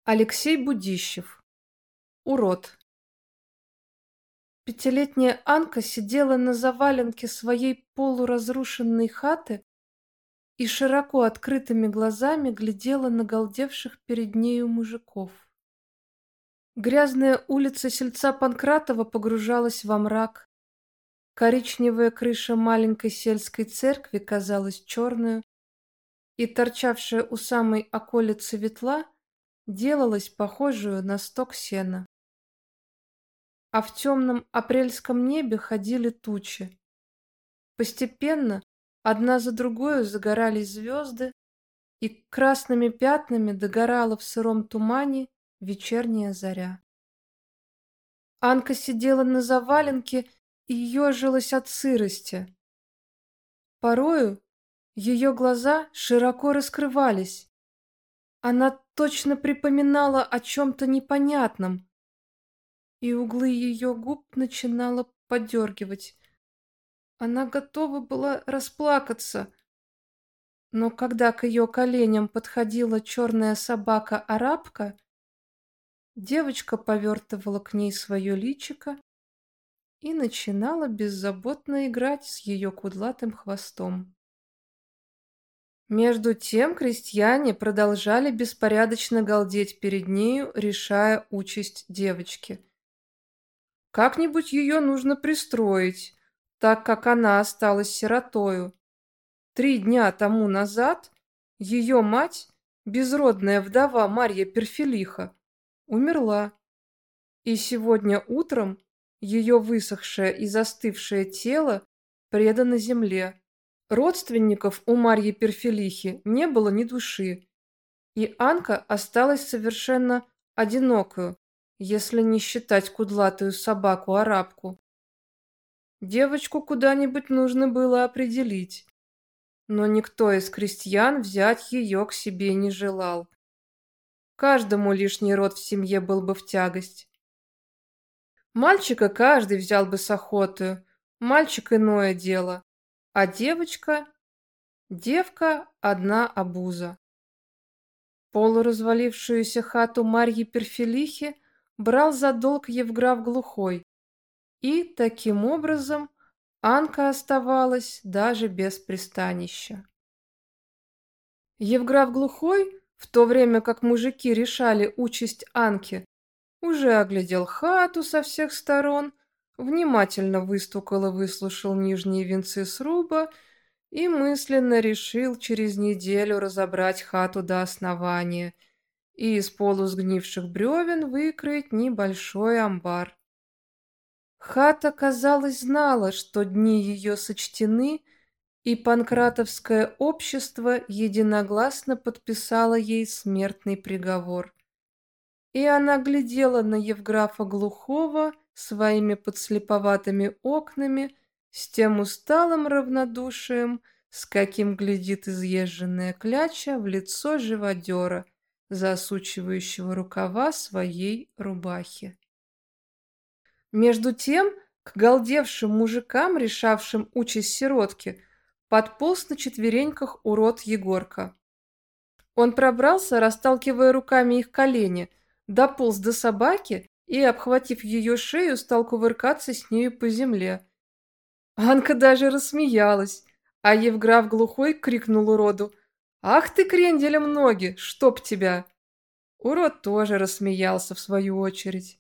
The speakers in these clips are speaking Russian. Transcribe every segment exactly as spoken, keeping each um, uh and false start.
Алексей Будищев. Урод. Пятилетняя Анка сидела на заваленке своей полуразрушенной хаты и широко открытыми глазами глядела на галдевших перед нею мужиков. Грязная улица сельца Панкратова погружалась во мрак. Коричневая крыша маленькой сельской церкви казалась черную, и торчавшая у самой околицы ветла делалась похожую на сток сена. А в темном апрельском небе ходили тучи. Постепенно одна за другой загорались звезды, и красными пятнами догорала в сыром тумане вечерняя заря. Анка сидела на заваленке и ежилась от сырости. Порою ее глаза широко раскрывались. Она точно припоминала о чем-то непонятном, и углы ее губ начинало подергивать. Она готова была расплакаться, но когда к ее коленям подходила черная собака-арабка, девочка повертывала к ней свое личико и начинала беззаботно играть с ее кудлатым хвостом. Между тем крестьяне продолжали беспорядочно галдеть перед нею, решая участь девочки. Как-нибудь ее нужно пристроить, так как она осталась сиротою. Три дня тому назад ее мать, безродная вдова Марья Перфилиха, умерла, и сегодня утром ее высохшее и застывшее тело предано земле. Родственников у Марьи Перфилихи не было ни души, и Анка осталась совершенно одинокою, если не считать кудлатую собаку-арабку. Девочку куда-нибудь нужно было определить, но никто из крестьян взять ее к себе не желал. Каждому лишний род в семье был бы в тягость. Мальчика каждый взял бы с охотою, мальчик иное дело, а девочка... Девка одна обуза. Полуразвалившуюся хату Марьи Перфилихи брал за долг Евграф Глухой, и, таким образом, Анка оставалась даже без пристанища. Евграф Глухой, в то время как мужики решали участь Анки, уже оглядел хату со всех сторон, внимательно выстукал и выслушал нижние венцы сруба и мысленно решил через неделю разобрать хату до основания и из полусгнивших бревен выкроить небольшой амбар. Хата, казалось, знала, что дни ее сочтены, и панкратовское общество единогласно подписало ей смертный приговор. И она глядела на Евграфа Глухого своими подслеповатыми окнами с тем усталым равнодушием, с каким глядит изъезженная кляча в лицо живодера, засучивающего рукава своей рубахи. Между тем, к галдевшим мужикам, решавшим участь сиротки, подполз на четвереньках урод Егорка. Он пробрался, расталкивая руками их колени, дополз до собаки и, обхватив ее шею, стал кувыркаться с нею по земле. Анка даже рассмеялась, а Евграф Глухой крикнул уроду: «Ах ты, кренделем ноги, чтоб тебя!» Урод тоже рассмеялся в свою очередь.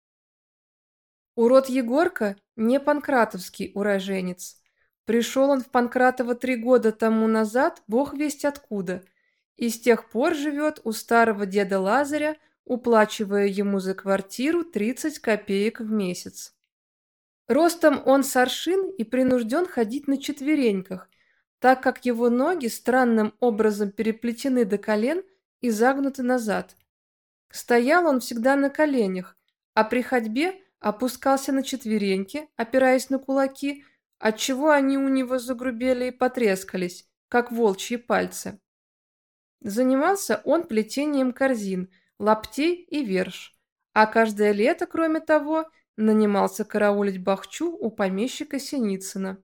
Урод Егорка не панкратовский уроженец. Пришел он в Панкратово три года тому назад, бог весть откуда, и с тех пор живет у старого деда Лазаря, уплачивая ему за квартиру тридцать копеек в месяц. Ростом он с аршин и принужден ходить на четвереньках, так как его ноги странным образом переплетены до колен и загнуты назад. Стоял он всегда на коленях, а при ходьбе опускался на четвереньки, опираясь на кулаки, отчего они у него загрубели и потрескались, как волчьи пальцы. Занимался он плетением корзин, лаптей и верш, а каждое лето, кроме того, нанимался караулить бахчу у помещика Синицына.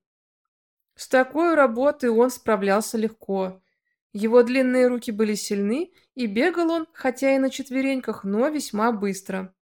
С такой работой он справлялся легко. Его длинные руки были сильны, И бегал он, хотя и на четвереньках, но весьма быстро.